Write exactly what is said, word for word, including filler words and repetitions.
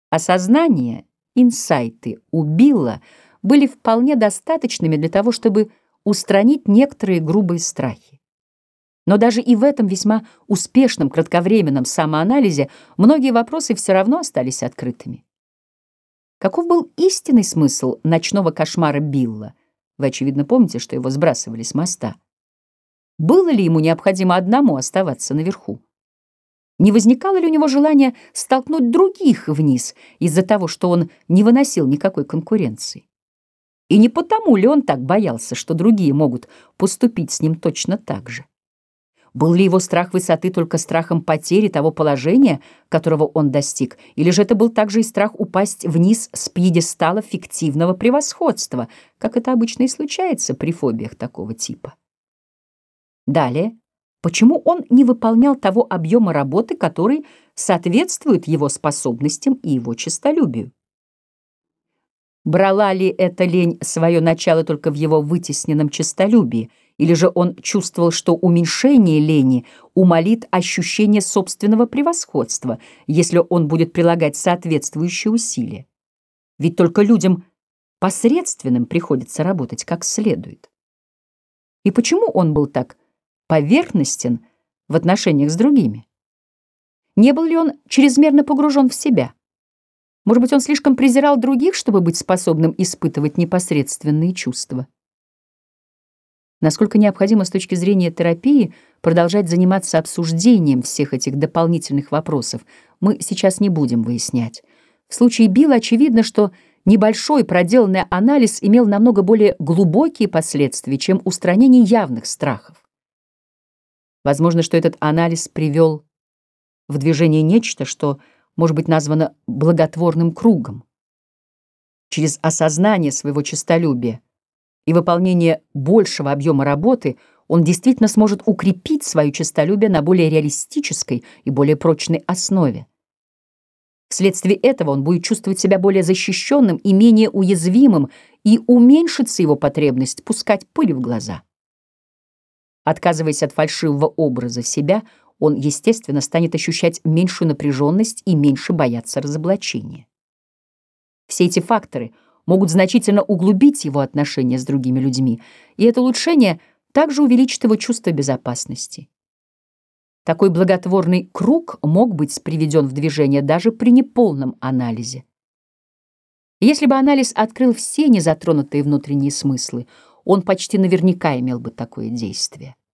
Осознание, инсайты у Билла были вполне достаточными для того, чтобы устранить некоторые грубые страхи. Но даже и в этом весьма успешном кратковременном самоанализе многие вопросы все равно остались открытыми. Каков был истинный смысл ночного кошмара Билла? Вы, очевидно, помните, что его сбрасывали с моста. Было ли ему необходимо одному оставаться наверху? Не возникало ли у него желания столкнуть других вниз из-за того, что он не выносил никакой конкуренции? И не потому ли он так боялся, что другие могут поступить с ним точно так же? Был ли его страх высоты только страхом потери того положения, которого он достиг, или же это был также и страх упасть вниз с пьедестала фиктивного превосходства, как это обычно и случается при фобиях такого типа? Далее, почему он не выполнял того объема работы, который соответствует его способностям и его честолюбию? Брала ли эта лень свое начало только в его вытесненном честолюбии, или же он чувствовал, что уменьшение лени умалит ощущение собственного превосходства, если он будет прилагать соответствующие усилия? Ведь только людям посредственным приходится работать как следует. И почему он был так поверхностен в отношениях с другими? Не был ли он чрезмерно погружен в себя? Может быть, он слишком презирал других, чтобы быть способным испытывать непосредственные чувства? Насколько необходимо с точки зрения терапии продолжать заниматься обсуждением всех этих дополнительных вопросов, мы сейчас не будем выяснять. В случае Билла очевидно, что небольшой проделанный анализ имел намного более глубокие последствия, чем устранение явных страхов. Возможно, что этот анализ привел в движение нечто, что может быть названо благотворным кругом. Через осознание своего честолюбия и выполнение большего объема работы он действительно сможет укрепить свое честолюбие на более реалистической и более прочной основе. Вследствие этого он будет чувствовать себя более защищенным и менее уязвимым, и уменьшится его потребность пускать пыль в глаза. Отказываясь от фальшивого образа себя, он, естественно, станет ощущать меньшую напряженность и меньше бояться разоблачения. Все эти факторы могут значительно углубить его отношения с другими людьми, и это улучшение также увеличит его чувство безопасности. Такой благотворный круг мог быть приведен в движение даже при неполном анализе. Если бы анализ открыл все незатронутые внутренние смыслы, он почти наверняка имел бы такое действие.